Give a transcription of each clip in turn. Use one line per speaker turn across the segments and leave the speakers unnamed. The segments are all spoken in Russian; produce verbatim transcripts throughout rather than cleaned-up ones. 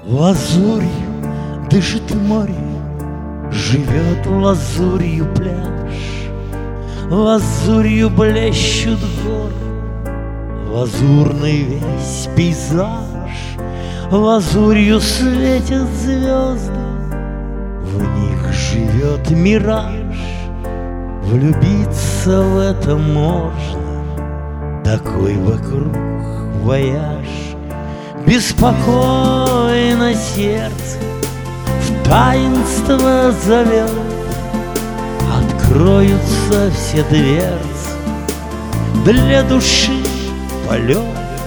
Лазурью дышит море, живет лазурью пляж, лазурью блещут горы, лазурный весь пейзаж, лазурью светят звезды, в них живет мираж. Влюбиться в это можно, такой вокруг вояж. Беспокойно сердце в таинство зовет, откроются все дверцы, для души полет.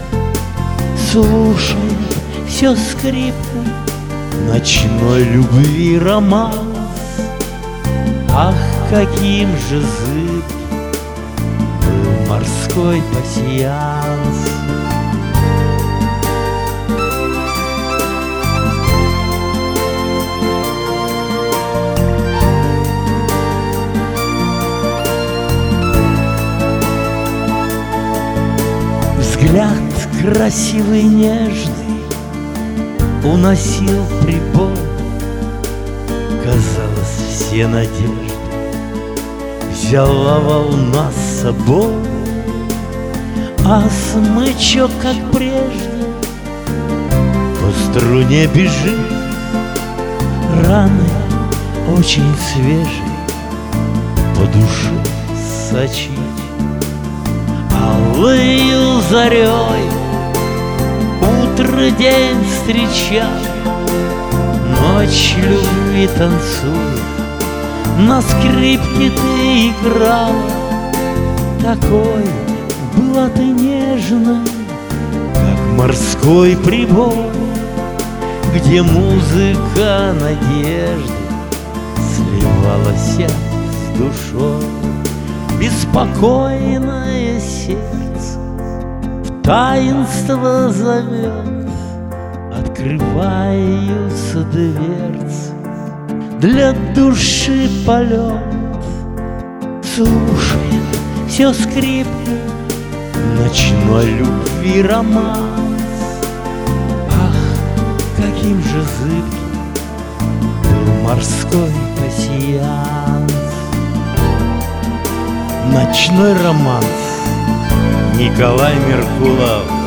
Слушает все скрипка ночной любви романс. Ах, каким же зыбким был морской пасьянс! Взгляд красивый, нежный уносил прибой. Казалось, все надежды взяла волна с собой, а смычок, как прежде, по струне бежит. Раны очень свежие по душе сочит. Аллою зарей утро день встречал, ночь любви танцуя, на скрипке ты играла. Такой была ты нежной, как морской прибой, где музыка надежды сливалась с душой. Беспокойное сердце в таинство зовет, открываются дверцы, для души полет. Слушает все скрипка ночной любви романс. Ах, каким же зыбким был морской пасьянс! Ночной романс. Николай Меркулов.